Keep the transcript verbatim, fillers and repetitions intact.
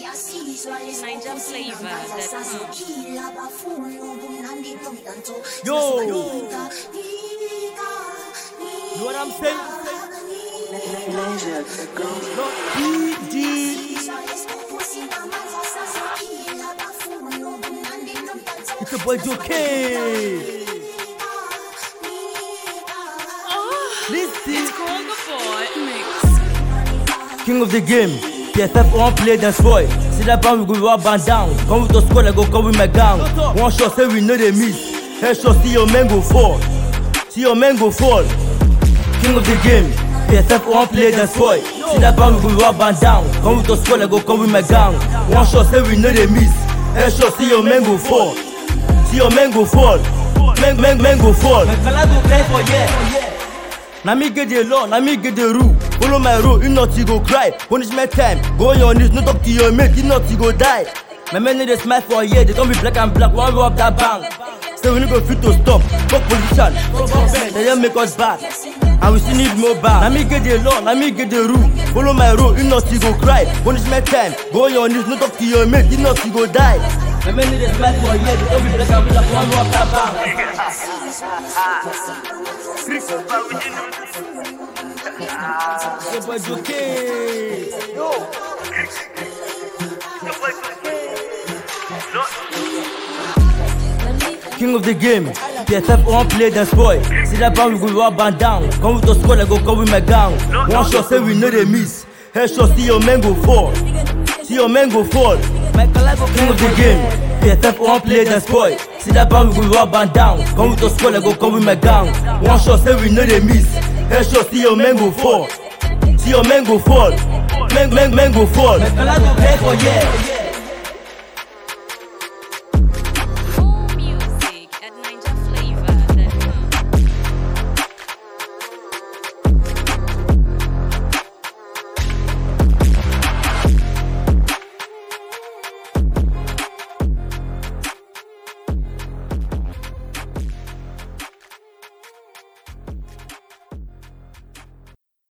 Ninja flavor that Yo, you know what I'm saying? Not P G. It's a boy Joe-K. Listen. it's called the boy mix. King of the game, P F F on play dance boy. See that band we go rub band down. Come with the squad, I go come with my gang. One shot say we know they miss. Headshot see your man go fall. See your man go fall. King of the game, P F F on play dance boy. See that band we go rub band down. Come with the squad, I go come with my gang. One shot say we know they miss. Headshot see your man go fall. See your man go fall. Man, man, man go fall. My fella go play for yeah. Na me get the law, na me get the rule. Follow my rule, if not you go cry. Punishment time, go on your knees, no talk to your mate, if not you go die. My men need a smile for a year, they don't be black and black, one row up that bank. So we need go fit to stop, fuck position, they don't make us bad. And we still need more bad. Na me get the law, na me get the rule. Follow my rule, if not you go cry. Punishment time, go on your knees, no talk to your mate, if not you go die. My men need a smile for a year, they don't be black and black, one row up that bank. Your boy Joe-K. Yo. King of the game, P F F on play dance boy. See that band we go rub band down. Come with the squad, I go come with my gang. One shot say we know they miss. Headshot see your man go fall. See your man go fall. King of the game, P F F on play dance boy. See that band we go rub band down. Come with the squad, I go come with my gang. One shot say we know they miss. Headshot see your man go fall. See your man go fall. Man, man, man go fall. My fella go play for yeah.